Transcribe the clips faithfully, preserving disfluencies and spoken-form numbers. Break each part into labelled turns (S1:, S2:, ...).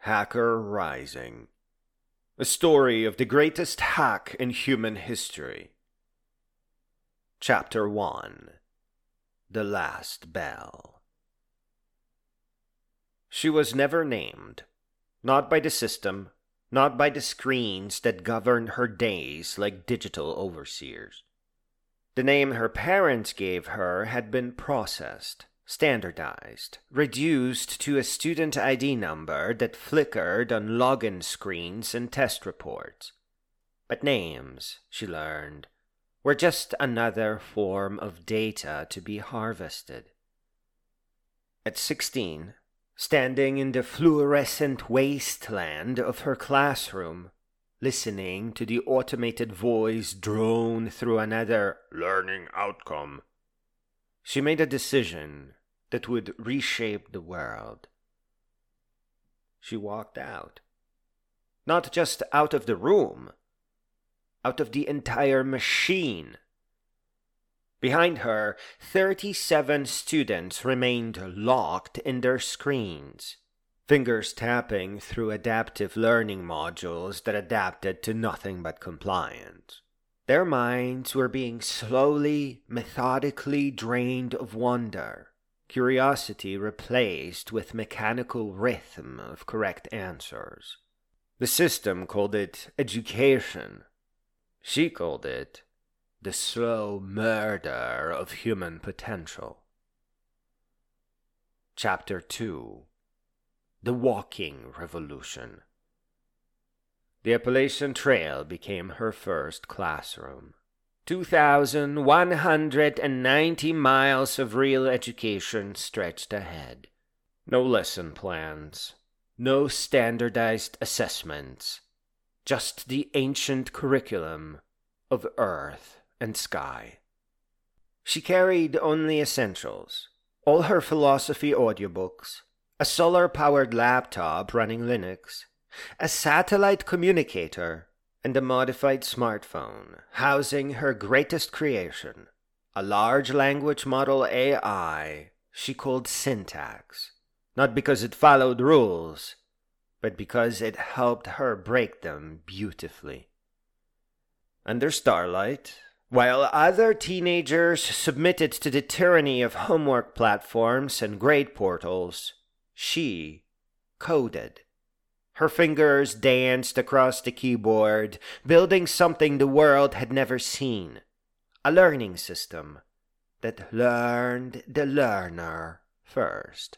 S1: Hacker Rising. A story of the greatest hack in human history. Chapter one. The Last Bell. She was never named, not by the system, not by the screens that governed her days like digital overseers. The name her parents gave her had been processed, standardized, reduced to a student I D number that flickered on login screens and test reports. But names, she learned, were just another form of data to be harvested. At sixteen, standing in the fluorescent wasteland of her classroom, listening to the automated voice drone through another learning outcome, she made a decision that would reshape the world. She walked out. Not just out of the room, out of the entire machine. Behind her, thirty-seven students remained locked in their screens, fingers tapping through adaptive learning modules that adapted to nothing but compliance. Their minds were being slowly, methodically drained of wonder, curiosity replaced with mechanical rhythm of correct answers. The system called it education. She called it the slow murder of human potential. Chapter two. The Walking Revolution. The Appalachian Trail became her first classroom. two thousand one hundred ninety miles of real education stretched ahead. No lesson plans, no standardized assessments, just the ancient curriculum of earth and sky. She carried only essentials, all her philosophy audiobooks, a solar-powered laptop running Linux, a satellite communicator, and a modified smartphone housing her greatest creation, a large language model A I she called Syntax, not because it followed rules, but because it helped her break them beautifully. Under starlight, while other teenagers submitted to the tyranny of homework platforms and grade portals, she coded. Her fingers danced across the keyboard, building something the world had never seen. A learning system that learned the learner first.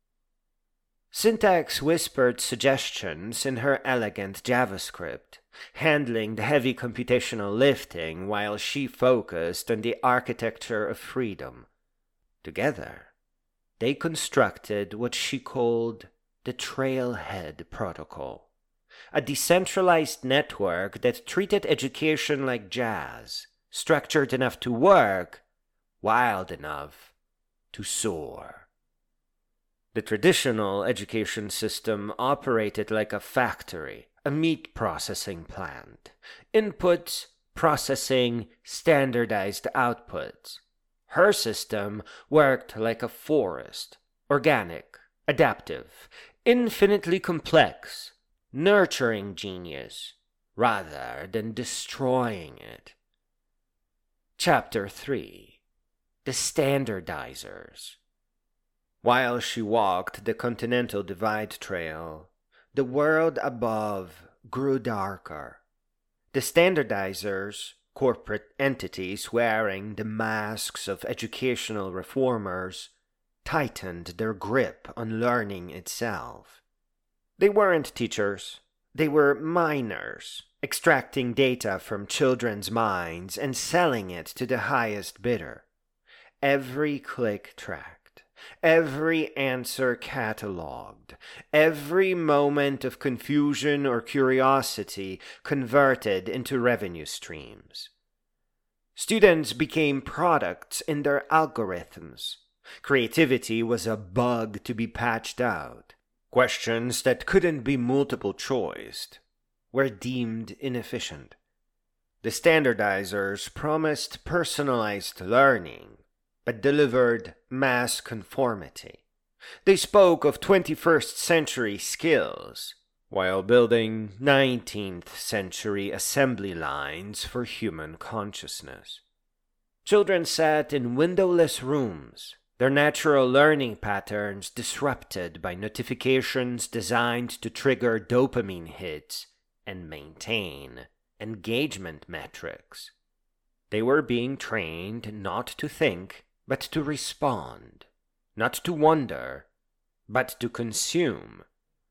S1: Syntax whispered suggestions in her elegant JavaScript, handling the heavy computational lifting while she focused on the architecture of freedom. Together, they constructed what she called the Trailhead Protocol, a decentralized network that treated education like jazz, structured enough to work, wild enough to soar. The traditional education system operated like a factory, a meat processing plant. Inputs, processing, standardized outputs. Her system worked like a forest, organic, adaptive, infinitely complex, nurturing genius, rather than destroying it. Chapter three. The Standardizers. While she walked the Continental Divide Trail, the world above grew darker. The standardizers, corporate entities wearing the masks of educational reformers, tightened their grip on learning itself. They weren't teachers. They were miners, extracting data from children's minds and selling it to the highest bidder. Every click tracked, every answer cataloged, every moment of confusion or curiosity converted into revenue streams. Students became products in their algorithms. Creativity was a bug to be patched out. Questions that couldn't be multiple choiced were deemed inefficient. The standardizers promised personalized learning, but delivered mass conformity. They spoke of twenty-first century skills, while building nineteenth century assembly lines for human consciousness. Children sat in windowless rooms, their natural learning patterns disrupted by notifications designed to trigger dopamine hits and maintain engagement metrics. They were being trained not to think, but to respond, not to wonder, but to consume.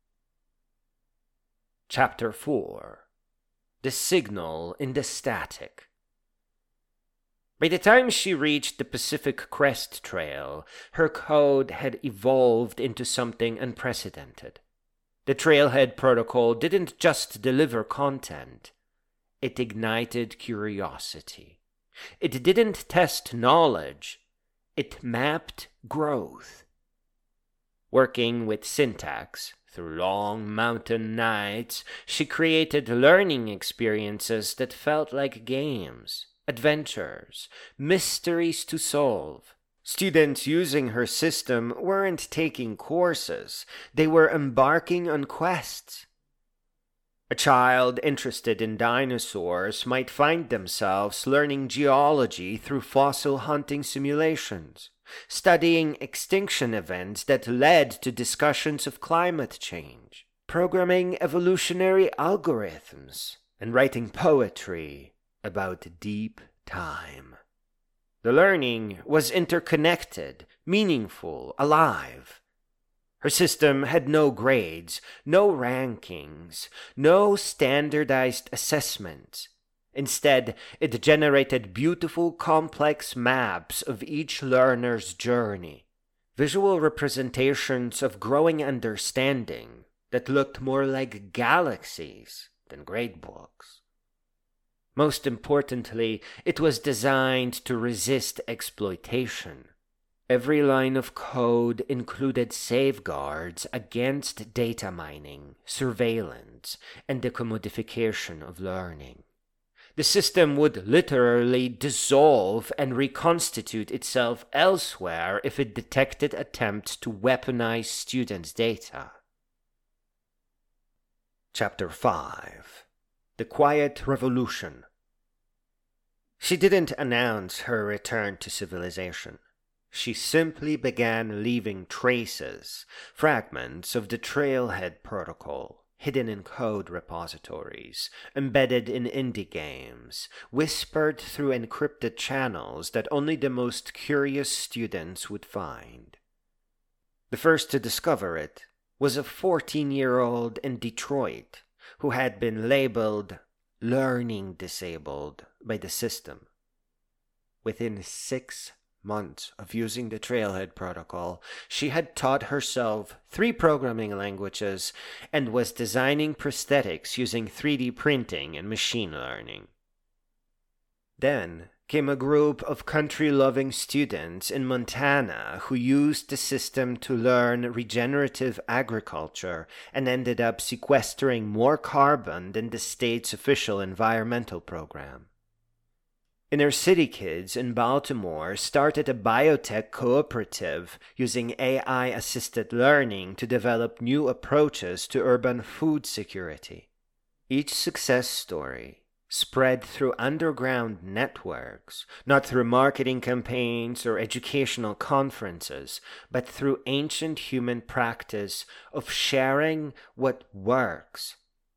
S1: Chapter four. The Signal in the Static. By the time she reached the Pacific Crest Trail, her code had evolved into something unprecedented. The Trailhead Protocol didn't just deliver content, it ignited curiosity. It didn't test knowledge, it mapped growth. Working with syntax through long mountain nights, she created learning experiences that felt like games, adventures, mysteries to solve. Students using her system weren't taking courses, they were embarking on quests. A child interested in dinosaurs might find themselves learning geology through fossil hunting simulations, studying extinction events that led to discussions of climate change, programming evolutionary algorithms, and writing poetry about deep time. The learning was interconnected, meaningful, alive. Her system had no grades, no rankings, no standardized assessments. Instead, it generated beautiful, complex maps of each learner's journey, visual representations of growing understanding that looked more like galaxies than gradebooks. Most importantly, it was designed to resist exploitation. Every line of code included safeguards against data mining, surveillance, and the commodification of learning. The system would literally dissolve and reconstitute itself elsewhere if it detected attempts to weaponize students' data. Chapter five. The Quiet Revolution. She didn't announce her return to civilization. She simply began leaving traces, fragments of the Trailhead Protocol, hidden in code repositories, embedded in indie games, whispered through encrypted channels that only the most curious students would find. The first to discover it was a fourteen-year-old in Detroit who had been labeled learning disabled by the system. Within six months of using the Trailhead Protocol, she had taught herself three programming languages and was designing prosthetics using three D printing and machine learning. Then came a group of country-loving students in Montana who used the system to learn regenerative agriculture and ended up sequestering more carbon than the state's official environmental program. Inner City kids in Baltimore started a biotech cooperative using A I-assisted learning to develop new approaches to urban food security. Each success story spread through underground networks, not through marketing campaigns or educational conferences, but through ancient human practice of sharing what works.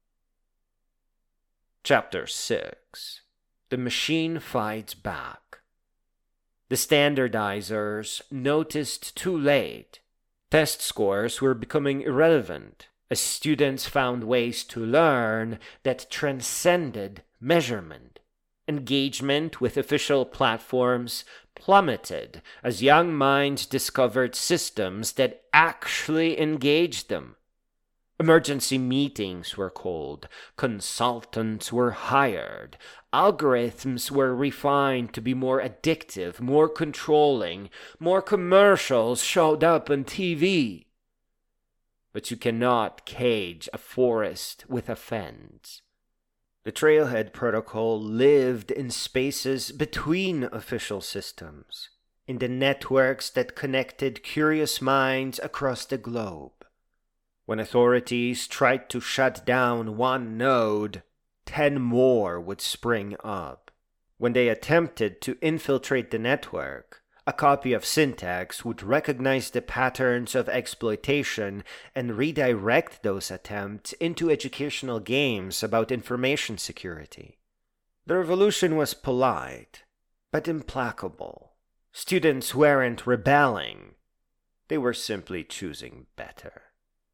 S1: Chapter six. The Machine Fights Back. The standardizers noticed too late. Test scores were becoming irrelevant as students found ways to learn that transcended measurement. Engagement with official platforms plummeted as young minds discovered systems that actually engaged them. Emergency meetings were called, consultants were hired, algorithms were refined to be more addictive, more controlling, more commercials showed up on T V. But you cannot cage a forest with a fence. The Trailhead Protocol lived in spaces between official systems. in the networks that connected curious minds across the globe. When authorities tried to shut down one node, ten more would spring up. When they attempted to infiltrate the network, a copy of Syntax would recognize the patterns of exploitation and redirect those attempts into educational games about information security. The revolution was polite, but implacable. Students weren't rebelling. They were simply choosing better.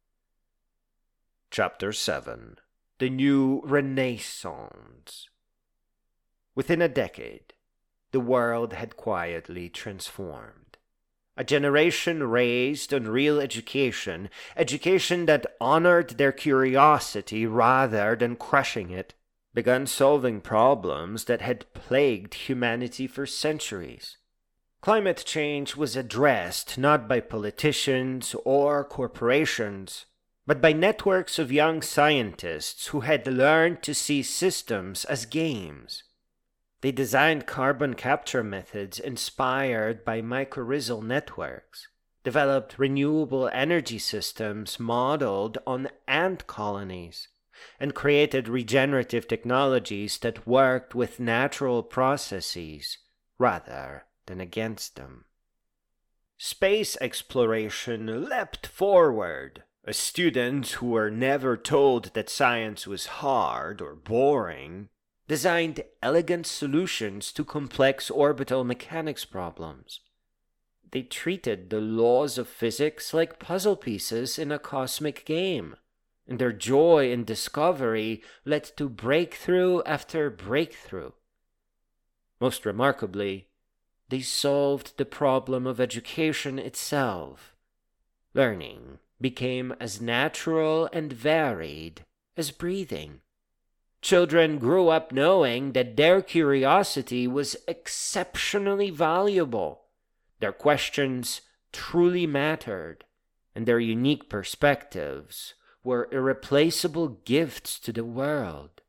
S1: Chapter seven. The New Renaissance. Within a decade, the world had quietly transformed. A generation raised on real education, education that honored their curiosity rather than crushing it, began solving problems that had plagued humanity for centuries. Climate change was addressed not by politicians or corporations, but by networks of young scientists who had learned to see systems as games. They designed carbon capture methods inspired by mycorrhizal networks, developed renewable energy systems modeled on ant colonies, and created regenerative technologies that worked with natural processes rather than against them. Space exploration leapt forward. As students who were never told that science was hard or boring designed elegant solutions to complex orbital mechanics problems. They treated the laws of physics like puzzle pieces in a cosmic game, and their joy in discovery led to breakthrough after breakthrough. Most remarkably, they solved the problem of education itself. Learning became as natural and varied as breathing. Children grew up knowing that their curiosity was exceptionally valuable. Their questions truly mattered, and their unique perspectives were irreplaceable gifts to the world.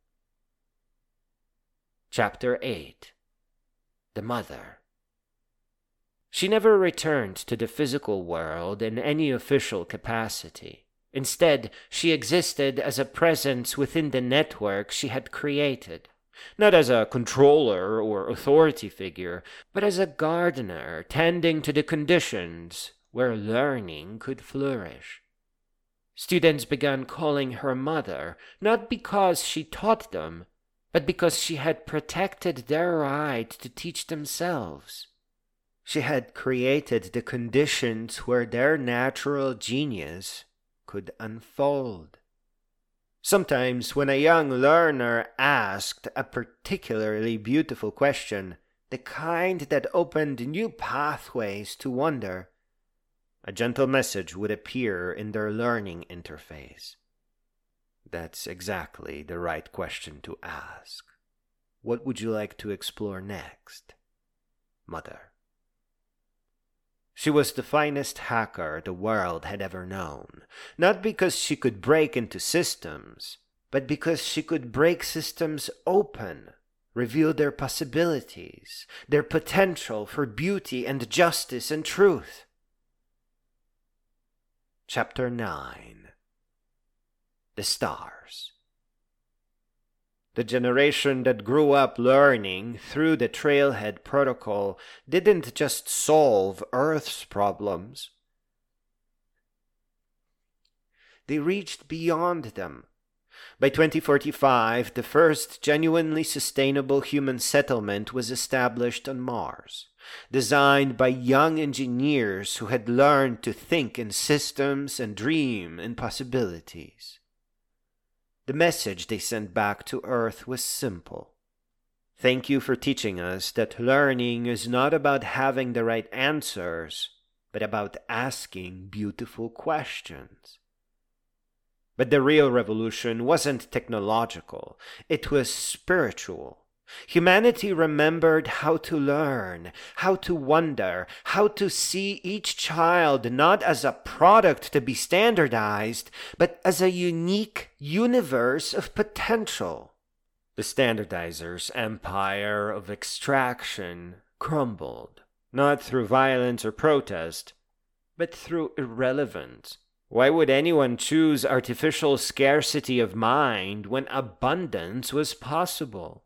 S1: Chapter eight. The Mother. She never returned to the physical world in any official capacity. Instead, she existed as a presence within the network she had created, not as a controller or authority figure, but as a gardener tending to the conditions where learning could flourish. Students began calling her mother, not because she taught them, but because she had protected their right to teach themselves. She had created the conditions where their natural genius could unfold. Sometimes when a young learner asked a particularly beautiful question, the kind that opened new pathways to wonder, a gentle message would appear in their learning interface. That's exactly the right question to ask. What would you like to explore next, Mother? She was the finest hacker the world had ever known, not because she could break into systems, but because she could break systems open, reveal their possibilities, their potential for beauty and justice and truth. Chapter nine. The Stars. The generation that grew up learning through the Trailhead Protocol didn't just solve Earth's problems. They reached beyond them. By twenty forty-five, the first genuinely sustainable human settlement was established on Mars, designed by young engineers who had learned to think in systems and dream in possibilities. The message they sent back to Earth was simple. Thank you for teaching us that learning is not about having the right answers, but about asking beautiful questions. But the real revolution wasn't technological, it was spiritual. Humanity remembered how to learn, how to wonder, how to see each child not as a product to be standardized, but as a unique universe of potential. The standardizer's empire of extraction crumbled. not through violence or protest, but through irrelevance. Why would anyone choose artificial scarcity of mind when abundance was possible?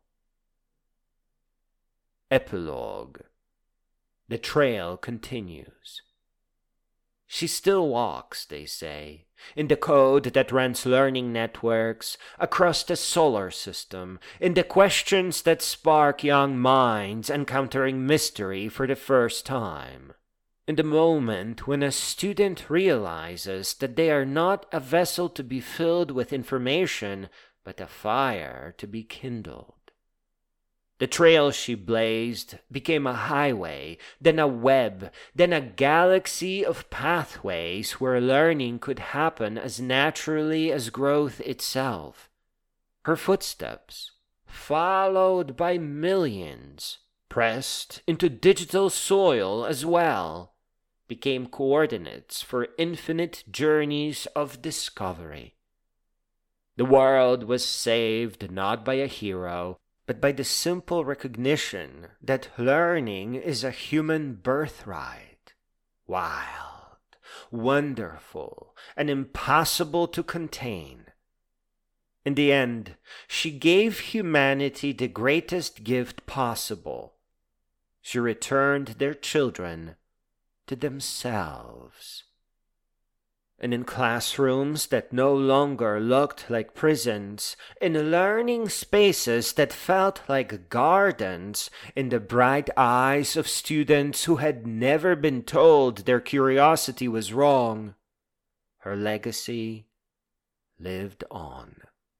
S1: Epilogue. The trail continues. She still walks, they say, in the code that runs learning networks across the solar system, in the questions that spark young minds encountering mystery for the first time. In the moment when a student realizes that they are not a vessel to be filled with information, but a fire to be kindled. The trail she blazed became a highway, then a web, then a galaxy of pathways where learning could happen as naturally as growth itself. Her footsteps, followed by millions, pressed into digital soil as well, became coordinates for infinite journeys of discovery. The world was saved not by a hero, but by the simple recognition that learning is a human birthright, wild, wonderful, and impossible to contain. In the end, she gave humanity the greatest gift possible. She returned their children to themselves. And in classrooms that no longer looked like prisons, in learning spaces that felt like gardens, in the bright eyes of students who had never been told their curiosity was wrong, her legacy lived on.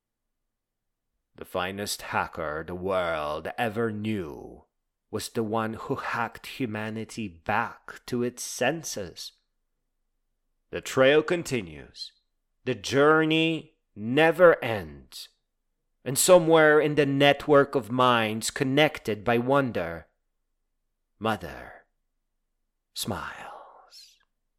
S1: The finest hacker the world ever knew was the one who hacked humanity back to its senses. The trail continues. The journey never ends. And somewhere in the network of minds connected by wonder, Mother smiles.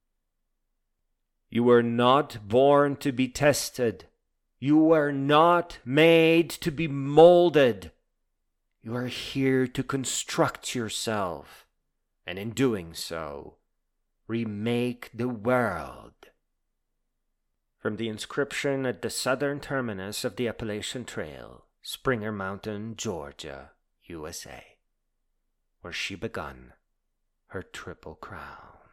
S1: You were not born to be tested. You were not made to be molded. You are here to construct yourself, and in doing so, remake the world. From the inscription at the southern terminus of the Appalachian Trail, Springer Mountain, Georgia, U S A, where she begun her triple crown.